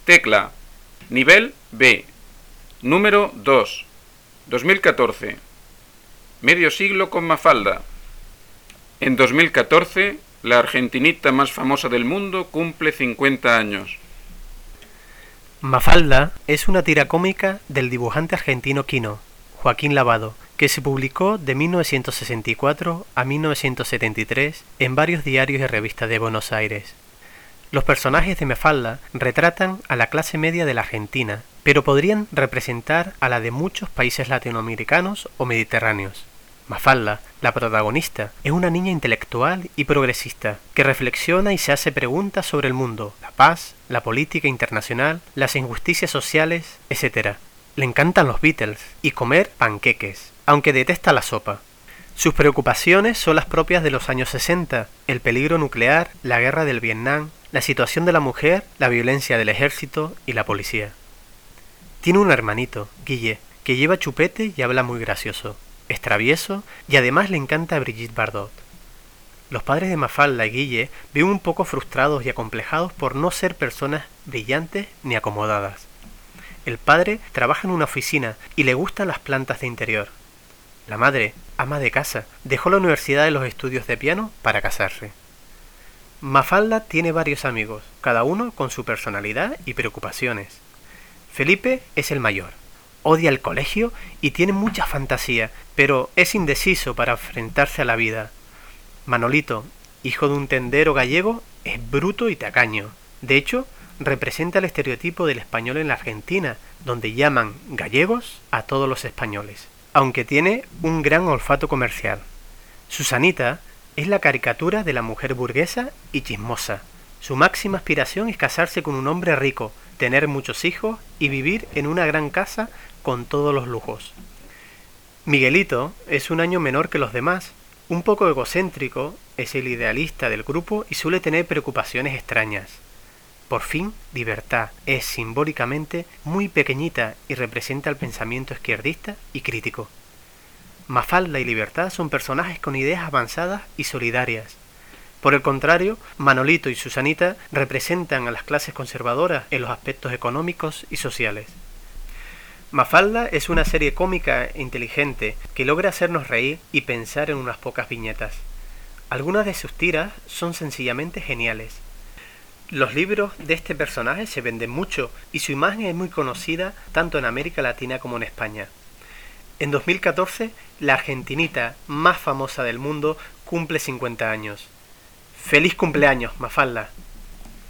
Tecla. Nivel B. Número 2. 2014. Medio siglo con Mafalda. En 2014, la argentinita más famosa del mundo cumple 50 años. Mafalda es una tira cómica del dibujante argentino Quino, Joaquín Lavado, que se publicó de 1964 a 1973 en varios diarios y revistas de Buenos Aires. Los personajes de Mafalda retratan a la clase media de la Argentina, pero podrían representar a la de muchos países latinoamericanos o mediterráneos. Mafalda, la protagonista, es una niña intelectual y progresista que reflexiona y se hace preguntas sobre el mundo, la paz, la política internacional, las injusticias sociales, etc. Le encantan los Beatles y comer panqueques, aunque detesta la sopa. Sus preocupaciones son las propias de los años 60, el peligro nuclear, la guerra del Vietnam, la situación de la mujer, la violencia del ejército y la policía. Tiene un hermanito, Guille, que lleva chupete y habla muy gracioso. Es travieso y además le encanta Brigitte Bardot. Los padres de Mafalda y Guille viven un poco frustrados y acomplejados por no ser personas brillantes ni acomodadas. El padre trabaja en una oficina y le gustan las plantas de interior. La madre, ama de casa, dejó la universidad y los estudios de piano para casarse. Mafalda tiene varios amigos, cada uno con su personalidad y preocupaciones. Felipe es el mayor. Odia el colegio y tiene mucha fantasía, pero es indeciso para enfrentarse a la vida. Manolito, hijo de un tendero gallego, es bruto y tacaño. De hecho, representa el estereotipo del español en la Argentina, donde llaman gallegos a todos los españoles, aunque tiene un gran olfato comercial. Susanita es la caricatura de la mujer burguesa y chismosa. Su máxima aspiración es casarse con un hombre rico, tener muchos hijos y vivir en una gran casa con todos los lujos. Miguelito es un año menor que los demás, un poco egocéntrico, es el idealista del grupo y suele tener preocupaciones extrañas. Por fin, Libertad es simbólicamente muy pequeñita y representa el pensamiento izquierdista y crítico. Mafalda y Libertad son personajes con ideas avanzadas y solidarias. Por el contrario, Manolito y Susanita representan a las clases conservadoras en los aspectos económicos y sociales. Mafalda es una serie cómica e inteligente que logra hacernos reír y pensar en unas pocas viñetas. Algunas de sus tiras son sencillamente geniales. Los libros de este personaje se venden mucho y su imagen es muy conocida tanto en América Latina como en España. En 2014, la argentinita más famosa del mundo cumple 50 años. ¡Feliz cumpleaños, Mafalda!